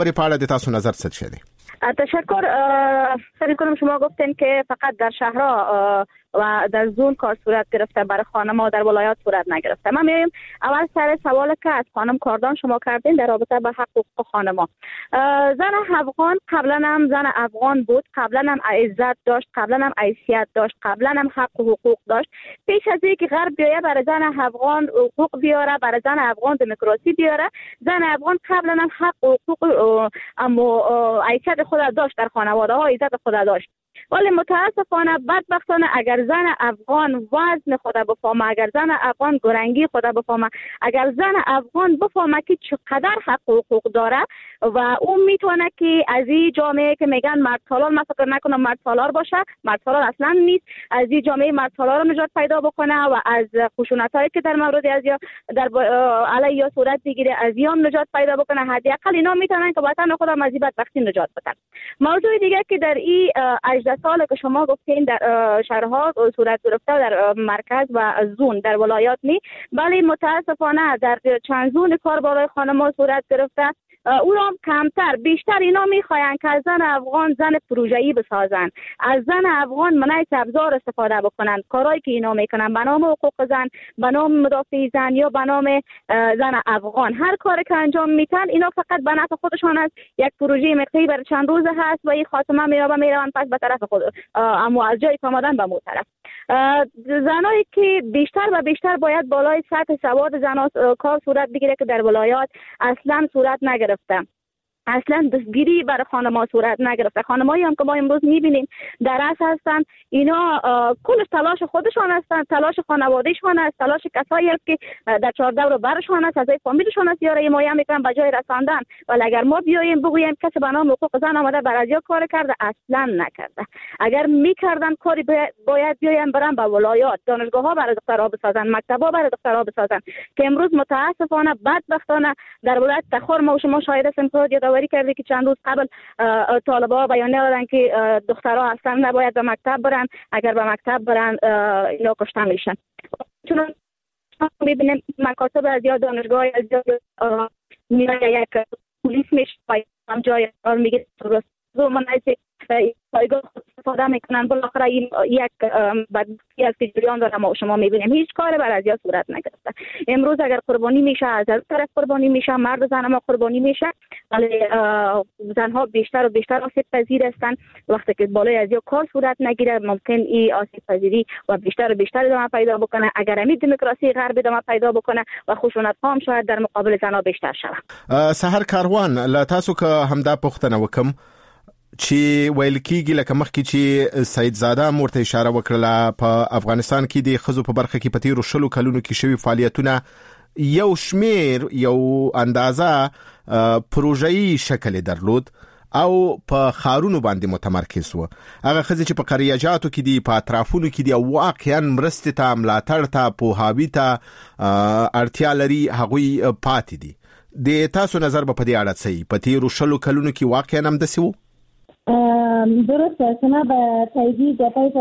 پرې پاړه د تاسو نظر څه شي دی؟ تشکر. فکر کنم شما گفتین که فقط در شهرها و در زون کار صورت گرفته، برای خانم‌ها در ولایات صورت نگرفته. ما میایم اول سر سوالی که از خانم کاردان شما کردین در رابطه با حقوق خانم‌ها. زن افغان قبلا هم زن افغان بود، قبلا هم عزت داشت، قبلا هم حیثیت داشت، قبلا هم حق و حقوق داشت. پیش از اینکه غرب بیایه برای زن افغان حقوق بیاره، برای زن افغان دموکراسی بیاره، زن افغان قبلا هم حق و حقوق اما حیثیت خود داشت، در خانواده ها عزت خود داشت. ولی متاسفانه بدبختانه اگر زن افغان وزن خود بفهمه، اگر زن افغان گرنگی خود بفهمه، اگر زن افغان بفهمه که چقدر حق و حقوق داره و اون میتونه که از این جامعه که میگن مرد سالار، من فکر نکنم مرد سالار باشه، مرد سالار اصلا نیست، از این جامعه مرد سالار رو نجات پیدا بکنه و از خشونتایی که در مورد از یا در علیه یا صورت بگیره از یام نجات پیدا بکنه. حداقل اینا میتونن که وطن خودم از این بدبختی نجات بدن. موضوع دیگه که در این 18 سال که شما گفتین در شهرها صورت گرفته در مرکز و زون در ولایات نی، ولی متاسفانه در چند زون کار برای خانم‌ها صورت گرفته. او را کمتر، بیشتر اینا میخواین که از زن افغان زن پروژه‌ای بسازن، از زن افغان منیت ابزار استفاده بکنن. کارهایی که اینا میکنن به نام حقوق زن، به نام مدافع زن یا به نام زن افغان، هر کاری که انجام میتن اینا فقط به نفع خودشان است. یک پروژه مقطعی برای چند روز هست و این خاتمه میروان پس به طرف خود، اما از جای آمدن به مو طرف. زنایی که بیشتر و بیشتر باید بالای سطح سواد زنان کار صورت بگیره که در ولایات اصلا صورت نگرفته. اصلا دستگیری برای خانم‌ها صورت نگرفته. خانم‌هایی هم که ما امروز می‌بینیم در اصل هستن، اینا کلش تلاش خودشان هستن، تلاش خانواده‌شان است، تلاش کسایی است که در 14 رو برشان است، از فامیلشان است، یاره مایا میکنن به جای رساندن. ولی اگر ما بیایم بگوییم کسی به نام حقوق زن آمده بر ازیا کار کرده، اصلا نکرده. اگر میکردن کاری باید بیایم برن به ولایات، دانشگاه‌ها برای دخترها بسازن، مکتب‌ها برای دخترها بسازن، که امروز متاسفانه بدبختانه در ولایت تخار ما و شما شاهد هستیم که یادآوری کرده که چند روز قبل طالبا بیانیه دادن که دخترها اصلا نباید به مکتب برن، اگر به مکتب برن اینا کشته میشن. چون میبینیم مکاتب از یا دانشگاه از یا میره یک پلیس میشه هم جای میگه درست من پایگاه استفاده میکنن، بالاخره این یک بدبختی است که جریان داره ما شما میبینیم. هیچ کار بر از یا صورت نگرفته. امروز اگر قربانی میشه از طرف قربانی میشه، مرد زن ما قربانی میشه، ولی زنها بیشتر و بیشتر آسیب پذیر هستند. وقتی که بالای از یا کار صورت نگیره ممکن این آسیب پذیری و بیشتر و بیشتر ادامه پیدا بکنه. اگر همین دموکراسی غرب ادامه پیدا بکنه و خشونت ها هم شاید در مقابل زنها بیشتر شود. سحر کاروان لا تاسو که همدا پختنه وکم چې ویل کېږي لکه مخکې چې سید زاده مورته اشاره وکړه په افغانستان کې د خزو په برخه کې په تیرو 10 کلونو کې شوی فعالیتونه یو شمیر یو اندازه پروژه‌ای شکل درلود او په خارونو باندې متمرکز و. هغه خزې چې په قریاجاتو کې دي، په اطرافونو کې دي، واقعا مرستې ته، ملاتړ ته، پوهاوي ته اړتیا لري، هغوی پاتې دي. د تاسو نظر په دې اړه څه په تیرو 10 کلونو کې واقعا هم داسې و؟ درسته. شما به تاییدی گپای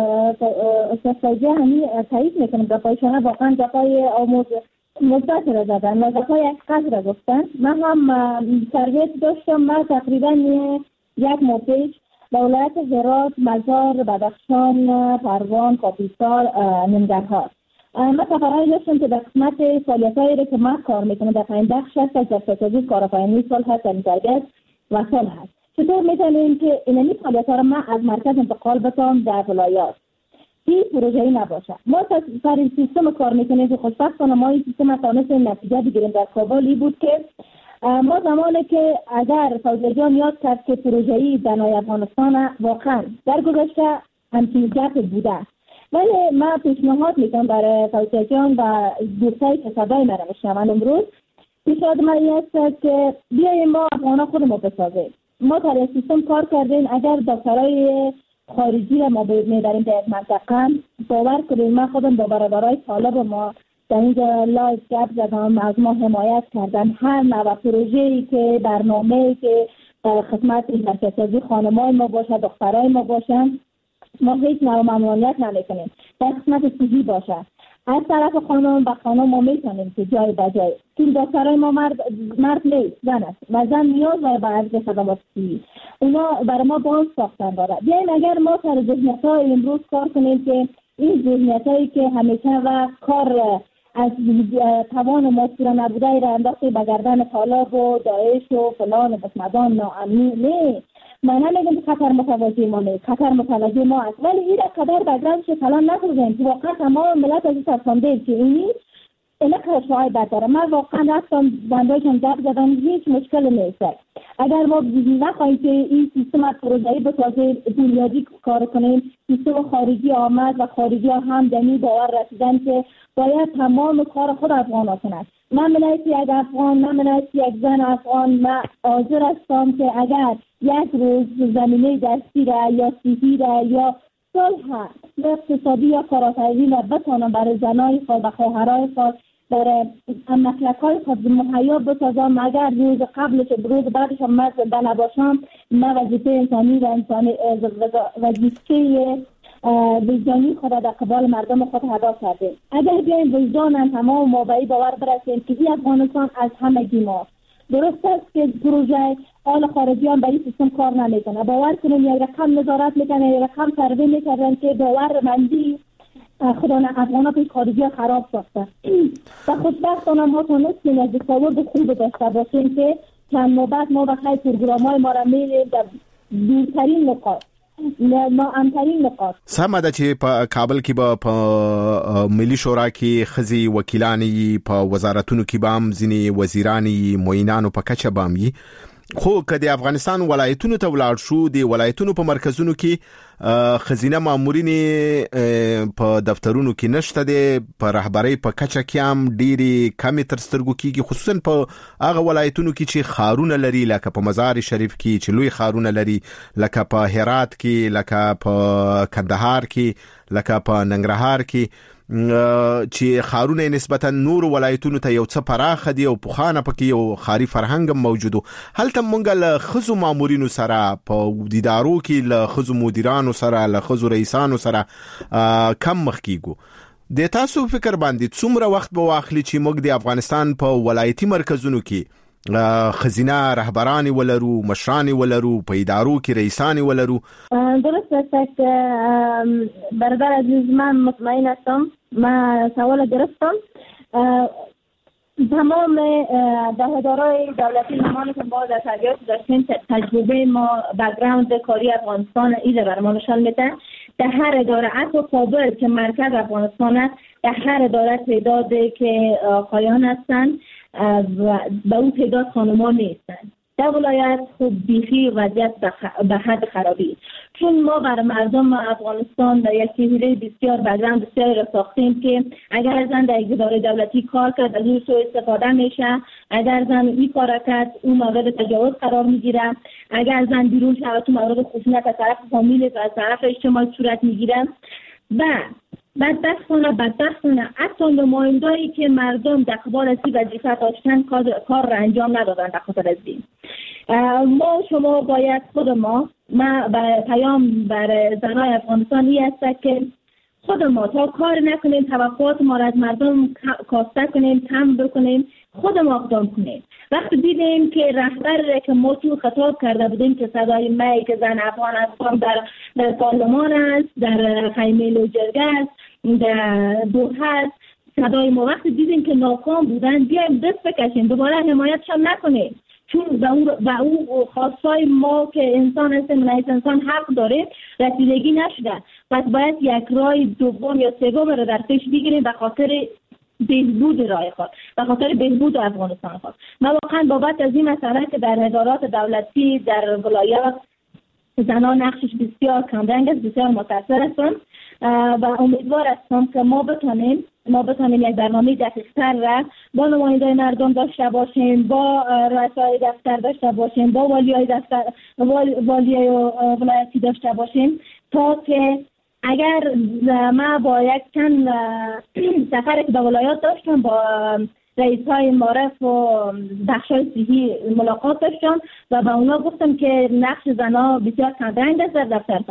استفاده همی تایید میکنم. گپایشان واقعا گپای آموز مثبت را دادن و گپای حقیقت را گفتن. من هم تربیت داشتم. من تقریبا یک ماه پیش به ولایت هرات، مزار، بدخشان، پروان، کاپیسار، ننگرهار من سفرهایی داشتم که در قسمت فعالیتایی را که من کار میکنم در پایین بخش هست از جفتازی کارآفرینی سال هست، تربیت و سال هست. چطور میتونیم که اینمی فعالیت‌ها را من از مرکز انتقال بکنم در ولایات؟ هیچ پروژه‌ای نباشه. ما سر این سیستم کار میکنیم که خوشبختانه ما این سیستم تونستیم نتیجه بگیریم. در کابل بود که ما زمانی که اگر فوزیه جان یاد کرد که پروژه‌ای زنای افغانستان واقعا در گذشته همچین گپ بوده، ولی من پیشنهاد میکنم برای فوزیه جان و دوستایی که صدای من را میشنون امروز، پیشنهاد من این است که بیاییم ما افغانا خودمون بسازیم. ما در سیستم کار کردیم. اگر دکترای خارجی را ما می‌بریم در منطقه، باور کنید من خودم با برادرای طالب ما در اینجا لایو گپ زدم، از ما حمایت کردن. هر نوع پروژه‌ای که برنامه‌ای که خدمت مرکزی خانم‌های ما باشه، دخترای ما باشن، ما هیچ نوع ممنوعیت نمی‌کنیم. در خدمت صحی باشه. از طرف خانم به خانم ما میتونیم که جای به جای چون دکترای ما مرد نیست، زن است و زن نیاز داره به عرض خدمات طبی. اونا برای ما باز ساختن داره. بیاین اگر ما سر ذهنیت‌های امروز کار کنیم که این ذهنیت‌هایی که همیشه و کار از توان ما پورا نبوده را انداخته به گردن طالب و داعش و فلان و بسمدان ناامنی. نه، من نمیگم خطر متوجه ما نیست، خطر متوجه ما است، ولی این قدر بگرامش کلان نکنیم که واقعا تمام ملت از این ترسانده که اینی اینا کارشای بداره. من واقعا رفتم بندایشان دب زدم، هیچ مشکل نیست. اگر ما نخواهیم که این سیستم پروژه‌ای به تازه بنیادی کار کنیم، سیستم خارجی آمد و خارجی هم دمی باور رسیدن که باید تمام کار خود افغان کنند. من منایتی یک افغان، من منایتی یک زن افغان، من حاضر هستم که اگر یک روز زمینه دستی را یا صحی را یا صلح اقتصادی یا کارآفرینی را بتوانم برای زنای خود و خواهرای خود برای مسلک‌های خود مهیا بسازم، اگر روز قبلش روز بعدش هم من زنده نباشم، من وظیفه انسانی و وظیفه وجدانی خود در قبال مردم خود ادا کردیم. اگر بیایم وجدان تمام ما به این باور برسیم که این افغانستان از همگی ما. درست است که پروژه آل خارجیان به این سیستم کار نمیکنه. باور کنیم یک رقم نظارت میکنه، یک رقم سروی میکردن که باورمندی خدا افغان ها که خارجی ها خراب ساخته و خوشبختانه ما تونستیم از تصاویر خوب داشته باشیم که چند نوبت ما بخیر پروگرام های ما را میریم در دورترین نقاط ناامترین نقاط. سمه ده چې په کابل کې به په ملي شورا کې خزي وکیلانی په وزارتونو کې به هم ځینې وزیرانی معینانو په کچه به هم خو که د افغانستان ولایتونو ته ولاړ شو، د ولایتونو په مرکزونو کې خزینه مامورین په دفترونو کې نشته دي، په رهبرۍ په کچه کې هم ډېری کمی تر سترګو کېږي، خصوصا په هغه ولایتونو کې چې خارونه لري، لکه په مزار شریف کې چې لوی خارونه لري، لکه په هرات کې، لکه په کندهار کې، لکه په ننګرهار کې چې خارونه نسبتا نور ولایتونو ته یو څه پراخه دي او پوخانه پکې یو خاري فرهنګ موجودو. هلته مونږ له خزو مامورینو سره په دیدارو کې له خزو مدیرانو سره، له خزو رئیسانو سره کم مخ کیږو. د تاسو فکر باندې څومره وخت به واخلي چې موږ د افغانستان په ولایتي مرکزونو کې خزینه رهبرانی ولرو، مشرانی ولرو، په ادارو کې رئیسانی ولرو؟ درست است که برادر عزیز من مطمئن هستم. من سوال گرفتم. تمام ادارهای دولتی زمانی که ما در تربیت داشتیم تجربه ما بک‌گراند کاری افغانستان ایده بر ما نشان میده. در هر اداره حتی کابل که مرکز افغانستان است، در هر اداره تعدادی که آقایان هستند و به اون تعداد خانمان نیستند. در ولایت خوب بیخی وضعیت به حد خرابی، چون ما برای مردم افغانستان در یک شهری بسیار بک‌گراند بسیاری را ساختیم که اگر زن در یک اداره دولتی کار کرد از اون سوء استفاده میشه، اگر زن این کار کرد اون مورد تجاوز قرار میگیره، اگر زن بیرون شود تو مورد خشونت از طرف فامیل و از طرف اجتماع صورت میگیره. و بدبختانه حتی نمایندهایی که مردم در قبال از این وظیفه داشتن کار را انجام ندادن. در خاطر از این ما شما باید خود ما پیام بر زنای افغانستانی است که خود ما تا کار نکنیم، توقعات ما را از مردم کاسته کنیم، کم بکنیم، خود ما اقدام کنیم. وقتی دیدیم که رهبر که ما تو خطاب کرده بودیم که صدای می که زن افغان هستم در پارلمان است، در خیمه لوجرگه است، در دوحه است، صدای ما وقتی دیدیم که ناکام بودن، بیایم دست بکشیم، دوباره حمایتشان نکنیم، چون به اون خواستای ما که انسان هستیم، انسان حق داره، رسیدگی نشده. پس باید یک راه دوم یا سوم رو در پیش بگیریم به خاطر بهبود راه خود، به خاطر بهبود افغانستان خود. من واقعا بابت از این مسئله که در ادارات دولتی در ولایات زنان نقشش بسیار کمرنگ است، بسیار متاثر هستم و امیدوار هستم که ما بتونیم یک برنامه دقیق‌تر را با نمایندگان مردم داشته باشیم، با رؤسای دفتر داشته باشیم، با والیای دفتر والیای ولایتی داشته باشیم، تا که اگر ما با یک چند سفر که به ولایات داشتم با رئیس‌های معرف و بخش‌های صحی ملاقات داشتم و به اونا گفتم که نقش زن‌ها بسیار کمرنگ است در دفترتان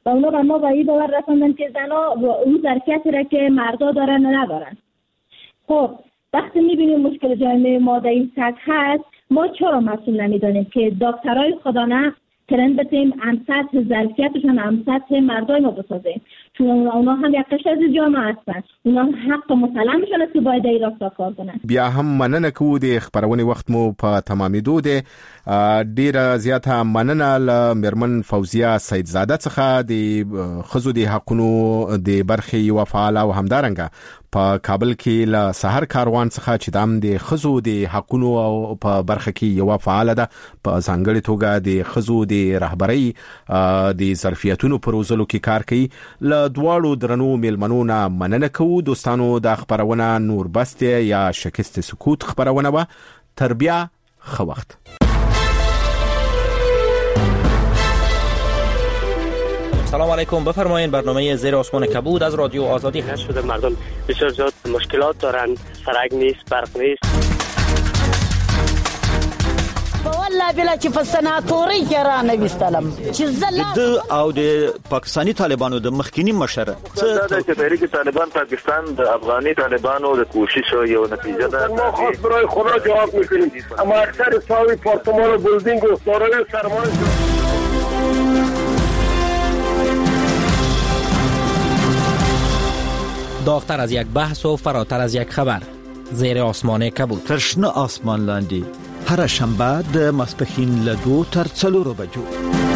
و اونا به ما به این باور رساندن که زنها اون ظرفیتی را که مردا دارن ندارن. خب وقتی میبینیم مشکل جامعه ما در این سطح هست، ما چرا مسئول نمیدانیم که دکترای خدا نه ترند بتیم هم سطح ظرفیتشون هم سطح مردای ما بسازیم، چون اونا هم یک قشر از جامعه هستن، اونا حق مسلمشون است که باید این راستا کار کنن. بیا هم مننه کوو د خبرونې وخت مو په تمامېدو دی. ډیره زیاته مننه له میرمن فوزیه سیدزاده څخه د ښځو د حقونو د برخې یوه فعاله او همدارنګه په کابل کې له سحر کاروان څخه چې دام د ښځو د حقونو او په برخه کې یوه فعاله ده، په ځانګړې توګه د ښځو د رهبرۍ د ظرفیتونو په روزلو کې کار کوي. له دواړو درنو میلمنو نه مننه کوو. دوستانو دا خبرونه نور بست یا شکست سکوت خبرونه وه. تر بیا ښه وخت. سلام علیکم، بفرمایید. برنامه زیر آسمان کبود از رادیو آزادی هست. شده مردم بسیار زیاد مشکلات دارن، سرک نیست، برق نیست. والله بلا چې په سناتوري کې را نه وستلم چې د او د پاکستانی طالبانو د مخکینی مشر څه د تحریک طالبان پاکستان د افغاني طالبانو د کوشش یو نتیجه ده. ما خاص برای خدا جواب میکنیم، اما اکثر ساوی پارتمان و بلدینگ و دارای سرمایه داغتر از یک بحث و فراتر از یک خبر. زیر آسمان کبود. ترشنه آسمان لاندی هر شنبه د ماسپښین له 2 تر 4 بجو.